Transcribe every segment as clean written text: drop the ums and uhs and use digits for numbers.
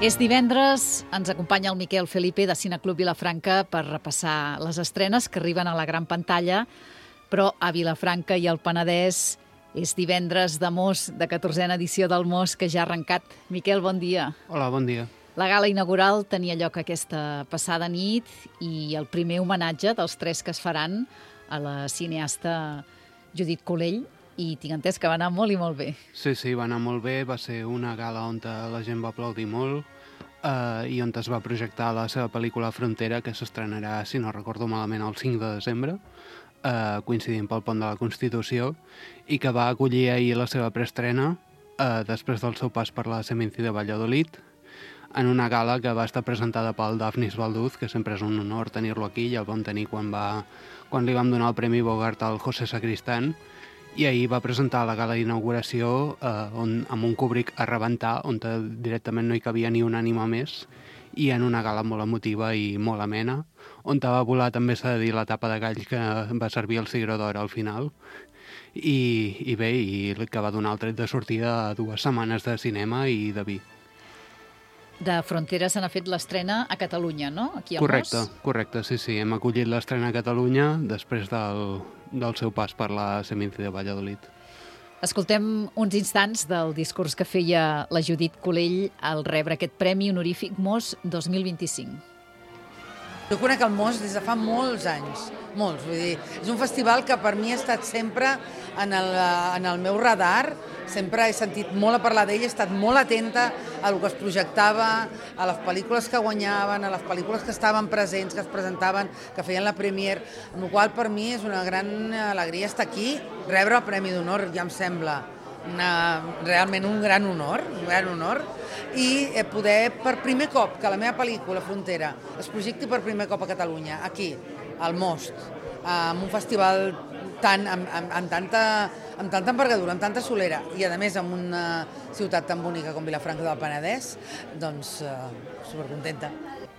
És divendres, ens acompanya el Miquel Felipe de Cineclub Vilafranca per repassar les estrenes que arriben a la gran pantalla, però a Vilafranca i al Penedès és divendres de Mos, de 14a edició del Mos, que ja ha arrencat. Miquel, bon dia. Hola, bon dia. La gala inaugural tenia lloc aquesta passada nit i el primer homenatge dels 3 que es faran a la cineasta Judit Collell, i tinc entès que va anar molt i molt bé. Sí, va anar molt bé. Va ser una gala on la gent va aplaudir molt i on es va projectar la seva pel·lícula Frontera, que s'estrenarà, si no recordo malament, el 5 de desembre, coincidint pel Pont de la Constitució, i que va acollir ahir la seva preestrena després del seu pas per la Seminci de Valladolid, en una gala que va estar presentada pel Dafnis Balduz, que sempre és un honor tenir-lo aquí. Ja el vam tenir quan li vam donar el Premi Bogart al José Sacristán, i ahir va presentar la gala d'inauguració amb un Kubrick a rebentar, on directament no hi cabia ni una ànima més, i en una gala molt emotiva i molt amena, on va volar, també s'ha de dir, la tapa de gall que va servir el Cigró d'Or al final, i bé, i que va donar el tret de sortida a 2 setmanes de cinema i de vi. De Frontera se n'ha fet l'estrena a Catalunya, no? Aquí al Mos. Correcte, sí. Hem acollit l'estrena a Catalunya després del seu pas per la Seminci de Valladolid. Escoltem uns instants del discurs que feia la Judit Collell al rebre aquest Premi Honorífic Mos 2025. Jo conec el Mos des de fa molts anys, molts. Vull dir, és un festival que per mi ha estat sempre en el meu radar, sempre he sentit molt a parlar d'ell, he estat molt atenta a el que es projectava, a les pel·lícules que guanyaven, a les pel·lícules que estaven presents, que es presentaven, que feien la premiere, amb la qual per mi és una gran alegria estar aquí, rebre el Premi d'Honor, ja em sembla realment un gran honor, i poder per primer cop que la meva pel·lícula Frontera es projecti per primer cop a Catalunya, aquí, al Most, amb un festival amb tanta envergadura, amb tanta solera, i a més amb una ciutat tan bonica com Vilafranca del Penedès, doncs supercontenta.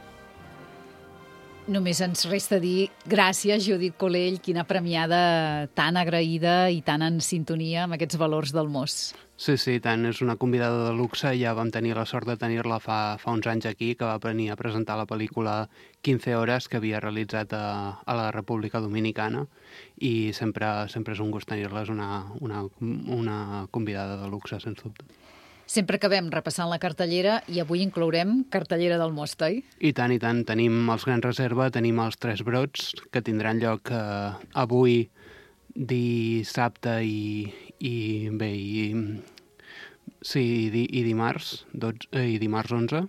Només ens resta dir gràcies, Judit Collell, quina premiada tan agraïda i tan en sintonia amb aquests valors del Mos. Sí, tant. És una convidada de luxe. Ja vam tenir la sort de tenir-la fa uns anys aquí, que va venir a presentar la pel·lícula 15 hores que havia realitzat a la República Dominicana, i sempre és un gust tenir-la. És una convidada de luxe, sens dubte. Sempre acabem repassant la cartellera i avui inclourem cartellera del Most, oi? I tant. Tenim els Gran Reserva, tenim els 3 brots, que tindran lloc avui, dissabte i dimarts, i dimarts 11.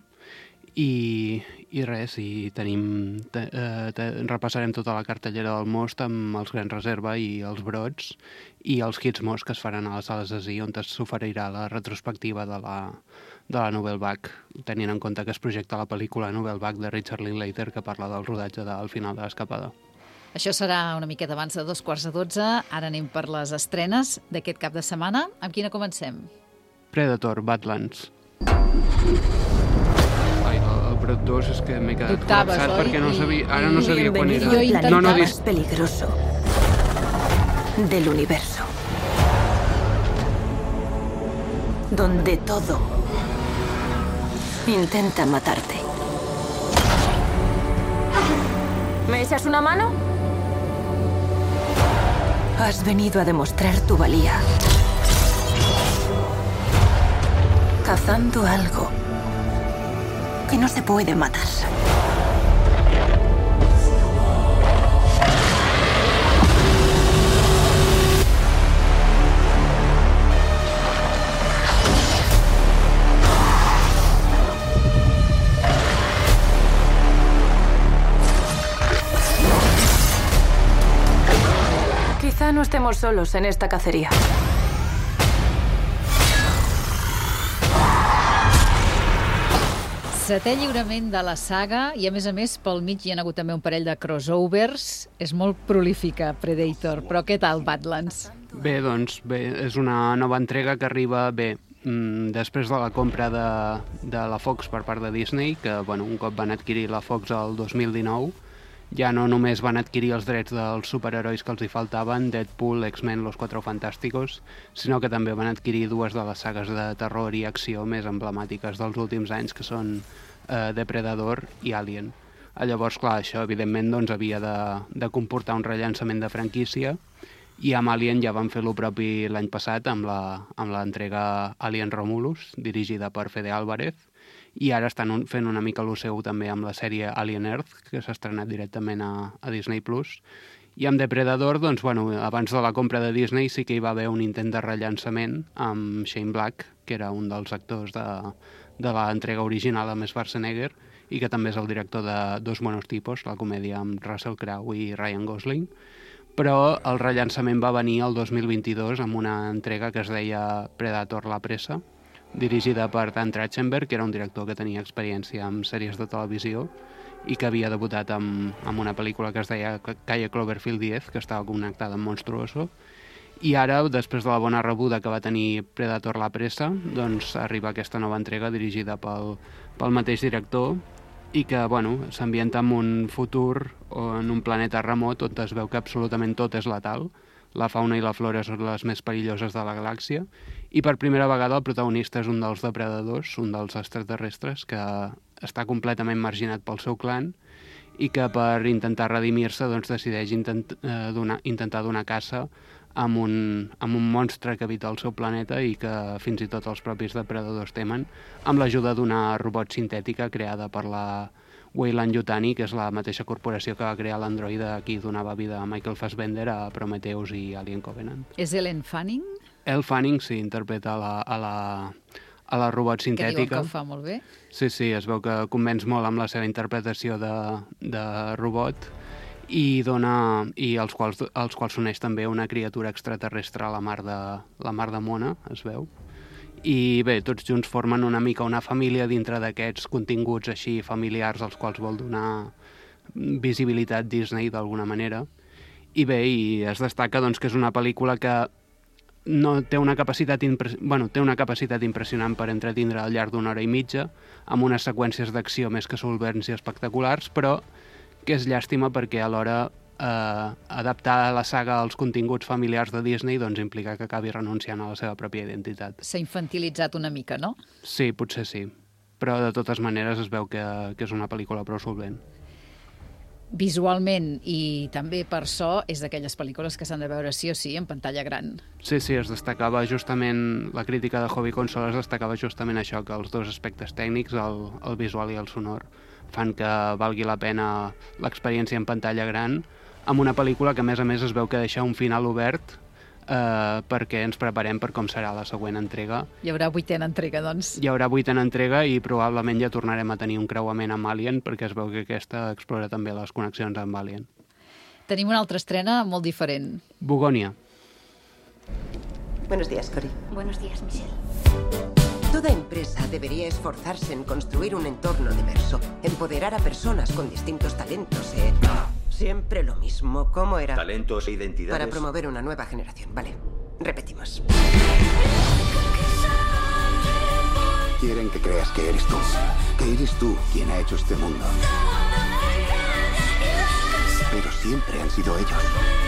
I res, repassarem tota la cartellera del Most amb els Gran Reserva i els brots i els Kids Most, que es faran a les sales Así, on s'oferirà la retrospectiva de la Nouvelle Vague, tenint en compte que es projecta la pel·lícula Nouvelle Vague de Richard Linklater, que parla del rodatge del final de l'Escapada. Això serà una miqueta abans de 2:45. Ara anem per les estrenes d'aquest cap de setmana. Amb quina comencem? Predator, Badlands. El Brot 2 és que m'he quedat col·lapsat perquè no sabia quan era. Bienvenido al planeta más peligroso del universo, donde todo intenta matarte. ¿Me echas una mano? Has venido a demostrar tu valía, cazando algo que no se puede matar. Quizá no estemos solos en esta cacería. Setè lliurament de la saga i, a més, pel mig hi ha hagut també un parell de crossovers. És molt prolífica, Predator, però què tal, Badlands? Bé, és una nova entrega que arriba després de la compra de la Fox per part de Disney, que un cop van adquirir la Fox el 2019, ja no només van adquirir els drets dels superherois que els hi faltaven, Deadpool, X-Men, Los Cuatro Fantásticos, sinó que també van adquirir dues de les sagues de terror i acció més emblemàtiques dels últims anys, que són Depredador i Alien. Llavors, clar, això evidentment doncs, havia de comportar un rellançament de franquícia, i amb Alien ja van fer lo propi l'any passat amb l'entrega Alien Romulus, dirigida per Fede Álvarez, i ara estan fent una mica lo seu també amb la sèrie Alien Earth, que s'ha estrenat directament a Disney+. I amb Depredador, doncs, bueno, abans de la compra de Disney sí que hi va haver un intent de rellançament amb Shane Black, que era un dels actors de l'entrega original amb Schwarzenegger, i que també és el director de Dos buenos tipos, la comèdia amb Russell Crowe i Ryan Gosling. Però el rellançament va venir el 2022 amb una entrega que es deia Predator la pressa, dirigida per Dan Trachtenberg, que era un director que tenia experiència amb sèries de televisió i que havia debutat amb una pel·lícula que es deia Calle Cloverfield 10, que estava connectada amb Monstruoso. I ara, després de la bona rebuda que va tenir Predator la pressa, doncs arriba aquesta nova entrega dirigida pel mateix director i que, bueno, s'ambienta en un futur o en un planeta remot on es veu que absolutament tot és letal. La fauna i la flora són les més perilloses de la galàxia, i per primera vegada el protagonista és un dels depredadors, un dels extraterrestres, que està completament marginat pel seu clan i que per intentar redimir-se doncs, decideix intentar donar caça amb un monstre que habita el seu planeta i que fins i tot els propis depredadors temen, amb l'ajuda d'una robot sintètica creada per la Weyland-Yutani, que és la mateixa corporació que va crear l'androide a qui donava vida a Michael Fassbender a Prometheus i Alien Covenant. És Ellen Fanning? Elle Fanning, sí, interpreta a la robot sintètica. Que diuen que ho fa molt bé. Sí, es veu que convenç molt amb la seva interpretació de robot i als quals s'uneix també una criatura extraterrestre a la mar de Mona, es veu. I bé, tots junts formen una mica una família dintre d'aquests continguts així familiars als quals vol donar visibilitat Disney d'alguna manera. I bé, es destaca doncs, que és una pel·lícula que no té una capacitat impressionant per entretindre al llarg d'una hora i mitja, amb unes seqüències d'acció més que solvents i espectaculars, però que és llàstima perquè alhora adaptar la saga als continguts familiars de Disney doncs implica que acabi renunciant a la seva pròpia identitat. S'ha infantilitzat una mica, no? Sí, potser sí. Però de totes maneres es veu que és una pel·lícula prou solvent. Visualment i també per so és d'aquelles pel·lícules que s'han de veure sí o sí en pantalla gran. Sí, es destacava justament, la crítica de Hobby Console es destacava justament això, que els dos aspectes tècnics, el visual i el sonor, fan que valgui la pena l'experiència en pantalla gran, amb una pel·lícula que a més es veu que deixa un final obert perquè ens preparem per com serà la següent entrega. Hi haurà 8a entrega, doncs. Hi haurà 8a entrega i probablement ja tornarem a tenir un creuament amb Alien, perquè es veu que aquesta explora també les connexions amb Alien. Tenim una altra estrena molt diferent. Bugònia. Buenos días, Cory. Buenos días, Michelle. Toda empresa debería esforzarse en construir un entorno diverso, empoderar a personas con distintos talentos. Siempre lo mismo. ¿Cómo era? Talentos e identidades. Para promover una nueva generación. Vale, repetimos. Quieren que creas que eres tú quien ha hecho este mundo. Pero siempre han sido ellos.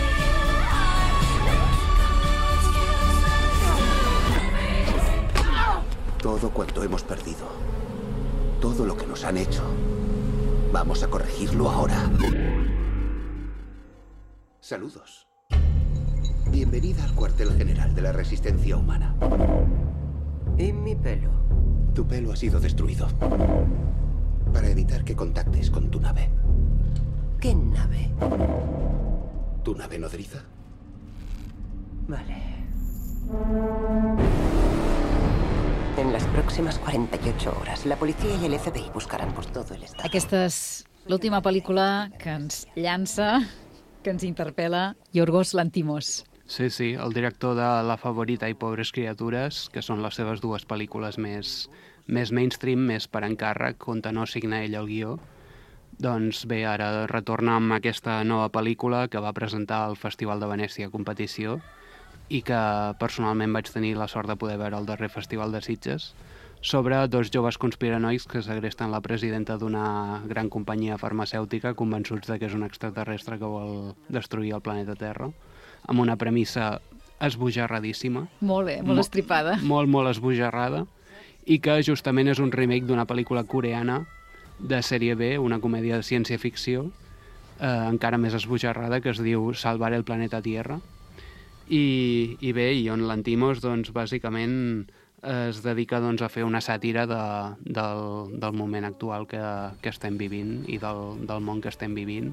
Todo cuanto hemos perdido, todo lo que nos han hecho, vamos a corregirlo ahora. Saludos. Bienvenida al cuartel general de la resistencia humana. ¿Y mi pelo? Tu pelo ha sido destruido para evitar que contactes con tu nave. ¿Qué nave? ¿Tu nave nodriza? Vale. En las próximas 48 horas, la policía y el FBI buscarán por todo el estado. Aquesta és l'última pel·lícula que ens llança, que ens interpel·la, Yorgos Lanthimos. Sí, el director de La favorita i Pobres criatures, que són les seves dues pel·lícules més mainstream, més per encàrrec, on no signa ell el guió. Doncs bé, ara retorna amb aquesta nova pel·lícula que va presentar al Festival de Venècia competició i que personalment vaig tenir la sort de poder veure al darrer Festival de Sitges, sobre 2 joves conspiranoics que segresten la presidenta d'una gran companyia farmacèutica convençuts de que és un extraterrestre que vol destruir el planeta Terra, amb una premissa esbojarradíssima. Molt bé, molt estripada. Molt esbojarrada, i que justament és un remake d'una pel·lícula coreana de sèrie B, una comèdia de ciència-ficció, encara més esbojarrada, que es diu Salvar el planeta Tierra. I bé, i on Lanthimos, doncs, bàsicament es dedica doncs, a fer una sàtira del moment actual que estem vivint i del món que estem vivint,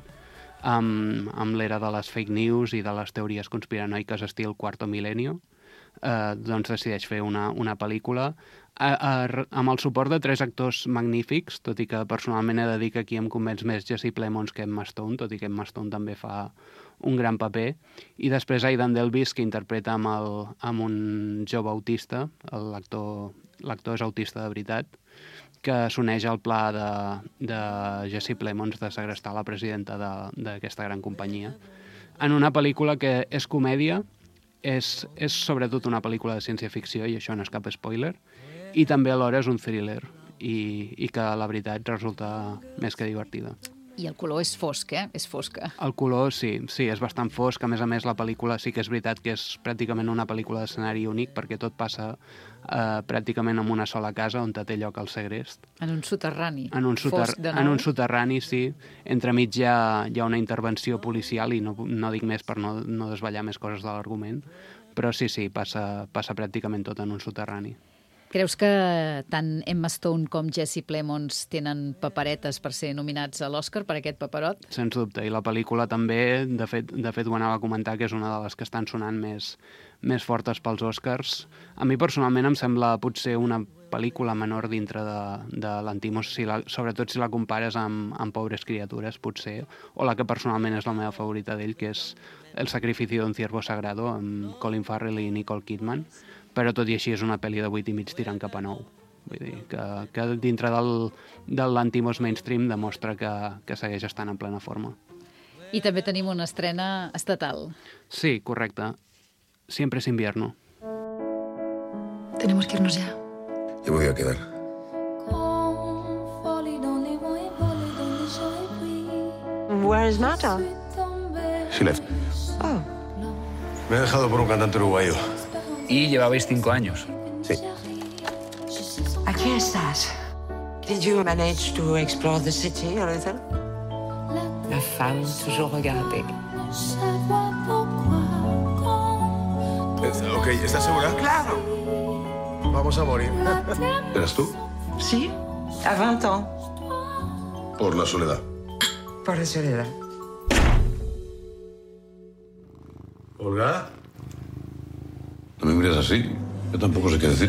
amb l'era de les fake news i de les teories conspiranoiques estil Quarto Milenio. Doncs decideix fer una pel·lícula amb el suport de 3 actors magnífics, tot i que personalment he de dir que aquí em convenç més Jesse Plemons que Emma Stone, tot i que Emma Stone també fa un gran paper, i després Aidan Delvis, que interpreta amb un jove autista, l'actor és autista de veritat, que s'uneix al pla de Jesse Plemons de segrestar la presidenta d'aquesta gran companyia. En una pel·lícula que és comèdia, és sobretot una pel·lícula de ciència-ficció, i això no és cap spoiler, i també alhora és un thriller, i que la veritat resulta més que divertida. I el color és fosc, És fosca. El color, sí, és bastant fosc. A més, la pel·lícula sí que és veritat que és pràcticament una pel·lícula d'escenari únic, perquè tot passa pràcticament en una sola casa on té lloc el segrest. En un soterrani. En un soterrani, sí. Entremig hi ha una intervenció policial, i no dic més per no desvetllar més coses de l'argument, però sí, passa pràcticament tot en un soterrani. Creus que tant Emma Stone com Jesse Plemons tenen paperetes per ser nominats a l'Oscar per aquest paperot? Sens dubte, i la pel·lícula també, de fet ho anava a comentar, que és una de les que estan sonant més fortes pels Oscars. A mi personalment em sembla potser una pel·lícula menor dintre de Lanthimos, sobretot si la compares amb Pobres criatures, potser, o la que personalment és la meva favorita d'ell, que és El sacrificio d'un ciervo sagrado, amb Colin Farrell i Nicole Kidman, però tot i així és una pel·li de 8,5 tirant cap a 9. Vull dir que dintre del Lanthimos mainstream demostra que segueix estant en plena forma. I també tenim una estrena estatal. Sí, correcte. Siempre es invierno. Tenemos que irnos ya. Yo me voy a quedar. Where is Mata? She left. Oh. Me ha dejado por un cantante uruguayo. Y llevabais 5 años. Sí. Aquí estás. Did you manage to explore the city a little? La femme toujours regardée. Ok, ¿estás segura? Claro. Vamos a morir. ¿Eras tú? Sí, à 20 ans. Por la soledad. Por la soledad. ¿Olga? No me mires así. Yo tampoco sé qué decir.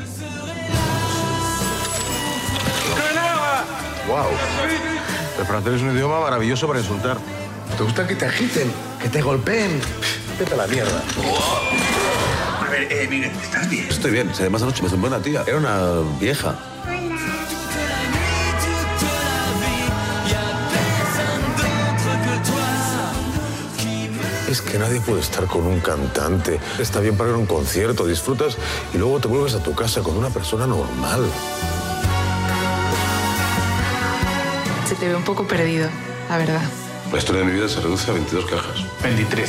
¡Wow! El francés es un idioma maravilloso para insultar. ¿Te gusta que te agiten? ¿Que te golpeen? Vete a la mierda. A ver, Miguel, ¿estás bien? Estoy bien. Si además anoche me zumbó una tía. Era una vieja. Es que nadie puede estar con un cantante. Está bien para ir a un concierto, disfrutas y luego te vuelves a tu casa con una persona normal. Se te ve un poco perdido, la verdad. La historia de mi vida se reduce a 22 cajas. 23.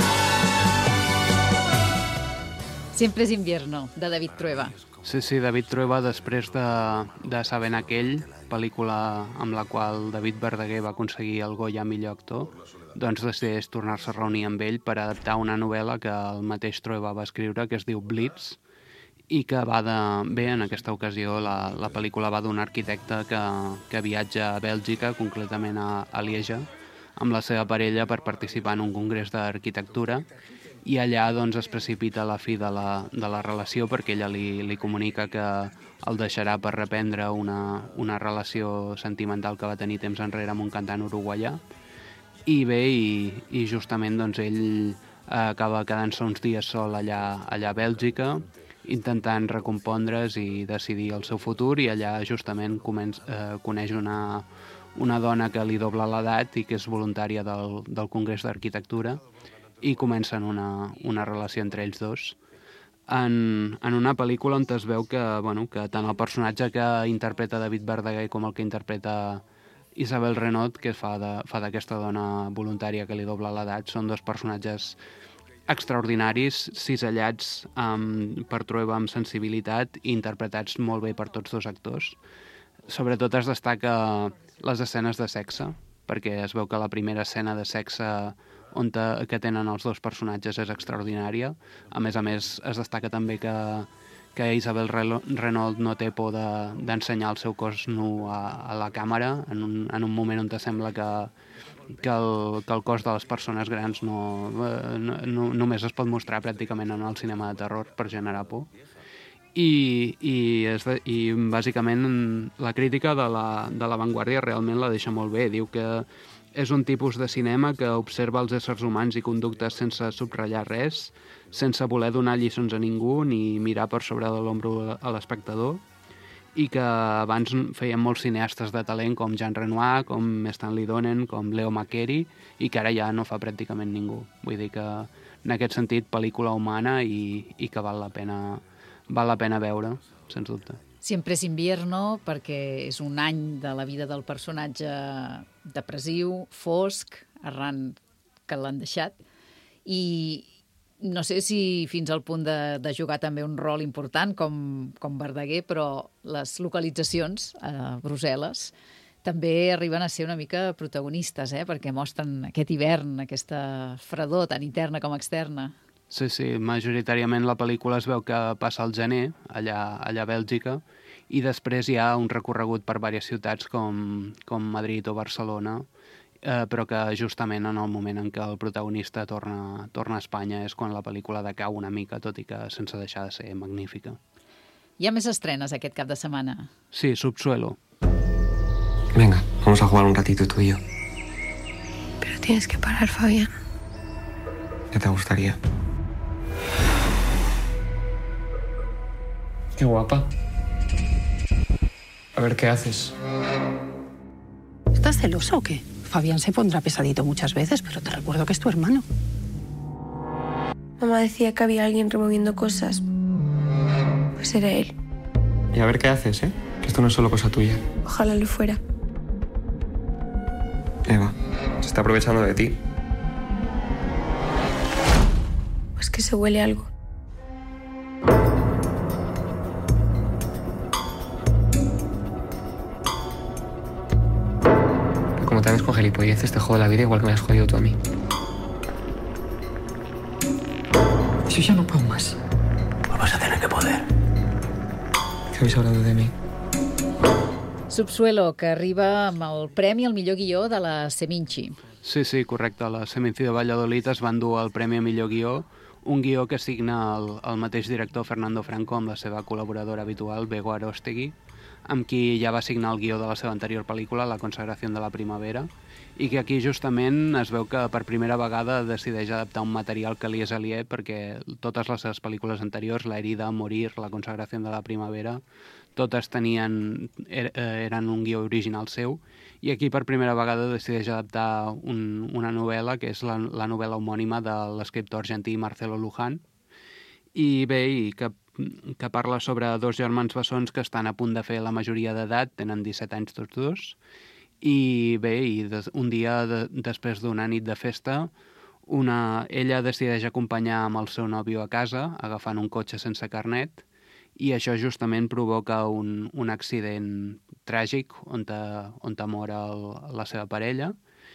Siempre es invierno, de David Trueba. Sí, David Trueba, després de Sabent aquell, pel·lícula amb la qual David Verdaguer va aconseguir el Goya millor actor, doncs decideix tornar-se a reunir amb ell per adaptar una novel·la que el mateix Trueba va escriure, que es diu Blitz, i que bé, en aquesta ocasió la pel·lícula va d'un arquitecte que viatja a Bèlgica, concretament a Lieja, amb la seva parella per participar en un congrés d'arquitectura, i allà doncs, es precipita la fi de la relació, perquè ella li comunica que el deixarà per reprendre una relació sentimental que va tenir temps enrere amb un cantant uruguaià. I bé, i justament doncs, ell acaba quedant-se uns dies sol allà a Bèlgica, intentant recompondre's i decidir el seu futur, i allà justament coneix una dona que li dobla l'edat i que és voluntària del Congrés d'Arquitectura, i comencen una relació entre ells dos. en una pel·lícula on es veu que tant el personatge que interpreta David Verdaguer com el que interpreta Isabel Renaud, que fa d'aquesta dona voluntària que li dobla l'edat, són dos personatges extraordinaris, cisellats per Trueba amb sensibilitat i interpretats molt bé per tots dos actors. Sobretot es destaca les escenes de sexe, perquè es veu que la primera escena de sexe que tenen els dos personatges és extraordinària. A més, es destaca també que Isabel Renaud no té por d'ensenyar el seu cos nu a la càmera, en un moment on te sembla que el cos de les persones grans només es pot mostrar pràcticament en el cinema de terror per generar por. I bàsicament la crítica de la Vanguardia realment la deixa molt bé. Diu que és un tipus de cinema que observa els éssers humans i conductes sense subratllar res, sense voler donar lliçons a ningú ni mirar per sobre de l'ombro a l'espectador, i que abans feien molts cineastes de talent com Jean Renoir, com Stanley Donen, com Leo McCarey, i que ara ja no fa pràcticament ningú. Vull dir que, en aquest sentit, pel·lícula humana i que val la pena veure, sens dubte. Siempre es invierno, perquè és un any de la vida del personatge depressiu, fosc, arran que l'han deixat, i no sé si fins al punt de jugar també un rol important com Verdaguer, però les localitzacions a Brussel·les també arriben a ser una mica protagonistes, perquè mostren aquest hivern, aquesta fredor tan interna com externa. Sí, majoritàriament la pel·lícula es veu que passa al gener, allà a Bèlgica, i després hi ha un recorregut per diverses ciutats com Madrid o Barcelona, però que justament en el moment en què el protagonista torna a Espanya és quan la pel·lícula decau una mica, tot i que sense deixar de ser magnífica. Hi ha més estrenes aquest cap de setmana? Sí, Subsuelo. Venga, vamos a jugar un ratito tú y yo. Pero tienes que parar, Fabián. ¿Qué te gustaría? Qué guapa. A ver, ¿qué haces? ¿Estás celosa o qué? Fabián se pondrá pesadito muchas veces, pero te recuerdo que es tu hermano. Mamá decía que había alguien removiendo cosas. Pues era él. Y a ver qué haces, que esto no es solo cosa tuya. Ojalá lo fuera. Eva, se está aprovechando de ti. Pues que se huele algo. Como te hagas con gilipolleces, te jodo la vida igual que me has jodido tú a mí. Yo ya no puedo más. Pues vas a tener que poder. ¿Qué habéis hablado de mí? Subsuelo, que arriba amb el premi al millor guió de la Seminci. Sí, correcte. La Seminci de Valladolid es va endur el premi a millor guió, un guió que signa el mateix director Fernando Franco amb la seva col·laboradora habitual, Bego Arostegui, amb qui ja va signar el guió de la seva anterior pel·lícula, La consagración de la primavera, i que aquí justament es veu que per primera vegada decideix adaptar un material que li és aliè, perquè totes les seves pel·lícules anteriors, La herida, Morir, La consagración de la primavera, totes eren un guió original seu, i aquí per primera vegada decideix adaptar una novel·la, que és la novel·la homònima de l'escriptor argentí Marcelo Luján, i que parla sobre dos germans bessons que estan a punt de fer la majoria d'edat, tenen 17 anys tots dos, i un dia després d'una nit de festa, ella decideix acompanyar amb el seu nòvio a casa, agafant un cotxe sense carnet, i això justament provoca un accident tràgic on mor la seva parella,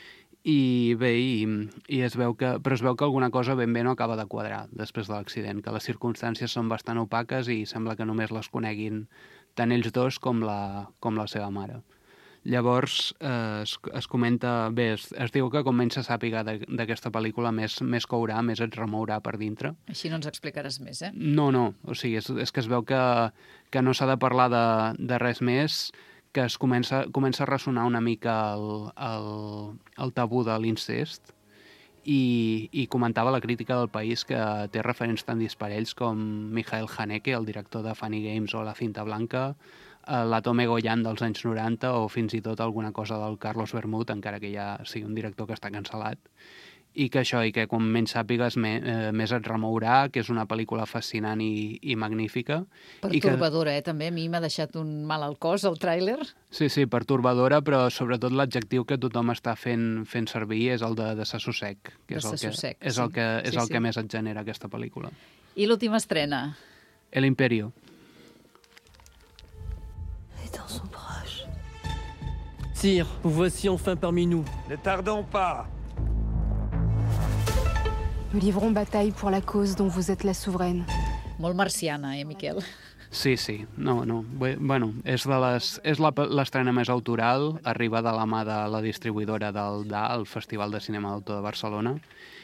i es veu que alguna cosa ben bé no acaba de quadrar després de l'accident, que les circumstàncies són bastant opaques i sembla que només les coneguin tant ells dos com la seva mare. Llavors es comenta, es diu que com menys se sàpiga d'aquesta pel·lícula més courà, més et remourà per dintre. Així no ens explicaràs més, No, o sigui, és que es veu que no s'ha de parlar de res més, que es comença a ressonar una mica el tabú de l'incest, i comentava la crítica del País que té referents tan disparells com Michael Haneke, el director de Funny Games o La cinta blanca, la Tome Goyan dels anys 90 o fins i tot alguna cosa del Carlos Bermud, encara que ja sigui un director que està cancel·lat. i que com menys sàpigues més et remourà, que és una pel·lícula fascinant i magnífica. Pertorbadora, també. A mi m'ha deixat un mal al cos, el tràiler. Sí, pertorbadora, però sobretot l'adjectiu que tothom està fent servir és el de desassossec, que és el que més et genera aquesta pel·lícula. I l'última estrena? El Imperio. Sire, vous voici enfin parmi nous. Ne tardons pas. Nous livrons bataille pour la cause dont vous êtes la souveraine. Molt marciana, Miquel? Sí. No. Bueno, és l'estrena més autoral, arriba de la mà de la distribuïdora del DA, el Festival de Cinema d'Autor de Barcelona,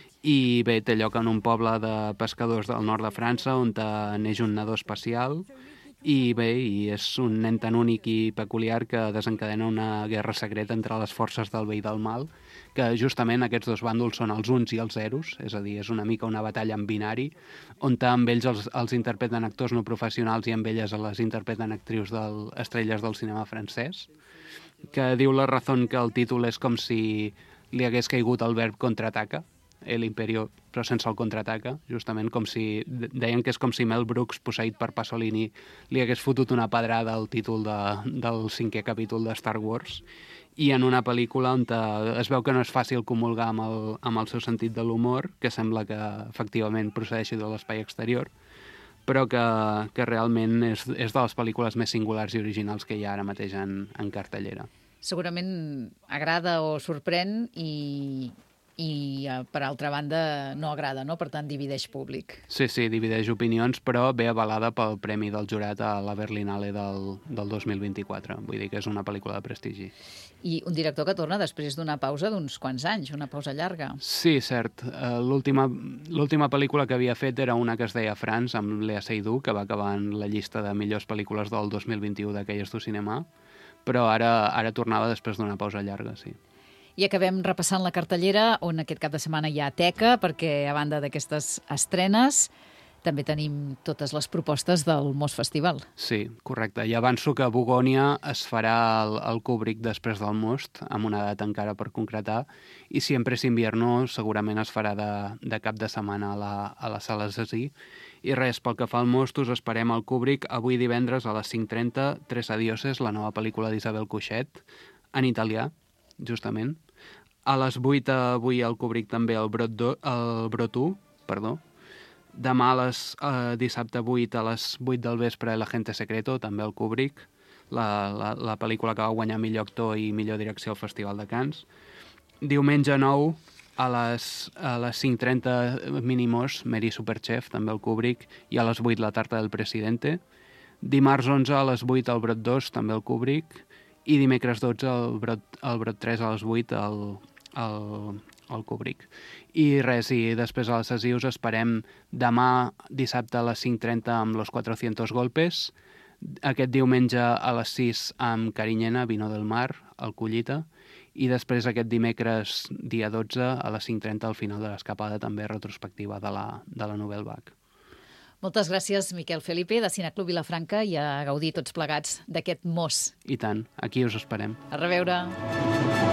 i bé, té lloc en un poble de pescadors del nord de França on neix un nadó espacial i és un nen tan únic i peculiar que desencadena una guerra secreta entre les forces del bé i del mal, que justament aquests dos bàndols són els uns i els zeros, és a dir, és una mica una batalla en binari, on amb ells els interpreten actors no professionals i amb elles les interpreten actrius estrelles del cinema francès, que diu la Razón que el títol és com si li hagués caigut el verb contraataca, El Imperio, però sense el contraataca, justament com si... Deien que és com si Mel Brooks, posseït per Pasolini, li hagués fotut una pedrada al títol del 5è capítol de Star Wars, i en una pel·lícula on es veu que no és fàcil comulgar amb el seu sentit de l'humor, que sembla que efectivament procedeixi de l'espai exterior, però que realment és de les pel·lícules més singulars i originals que hi ha ara mateix en cartellera. Segurament agrada o sorprèn i per altra banda no agrada, no? Per tant, divideix públic. Sí, divideix opinions, però ve avalada pel Premi del Jurat a la Berlinale del 2024. Vull dir que és una pel·lícula de prestigi. I un director que torna després d'una pausa d'uns quants anys, una pausa llarga. Sí, cert. L'última pel·lícula que havia fet era una que es deia France, amb Léa Seydoux, que va acabar en la llista de millors pel·lícules del 2021 d'aquelles du cinema, però ara tornava després d'una pausa llarga, sí. I acabem repassant la cartellera, on aquest cap de setmana hi ha teca, perquè a banda d'aquestes estrenes també tenim totes les propostes del Mos Festival. Sí, correcte. I avanço que a Bogònia es farà el Kubrick després del Most, amb una data encara per concretar, i Siempre es invierno segurament es farà de cap de setmana a la Sala Zasí. I res, pel que fa al Most, us esperem al Kubrick avui divendres a les 5:30, Tres adioses, la nova pel·lícula d'Isabel Coixet, en italià, justament. A les 8 avui al Kubrick també el Brot 1, Demà dissabte 8 a les 8 del vespre El agente secreto, també al Kubrick, la pel·lícula que va guanyar millor actor i millor direcció al Festival de Cannes. Diumenge 9 a les 5:30 Mínimos, Mary Superchef, també al Kubrick, i a les 8 La tarta del presidente. Dimarts 11 a les 8 el Brot 2, també al Kubrick, i dimecres 12 el Brot 3 a les 8 al Kubrick. I res, i després a les Zasí us esperem demà dissabte a les 5:30 amb Los 400 golpes, aquest diumenge a les 6 amb Cariñena, Vino del Mar, al Collita, i després aquest dimecres dia 12 a les 5:30 al final de l'escapada també retrospectiva de la Nouvelle Vague. Moltes gràcies, Miquel Felipe, de Cineclub Vilafranca, i a gaudir tots plegats d'aquest Mos. I tant, aquí us esperem. A reveure.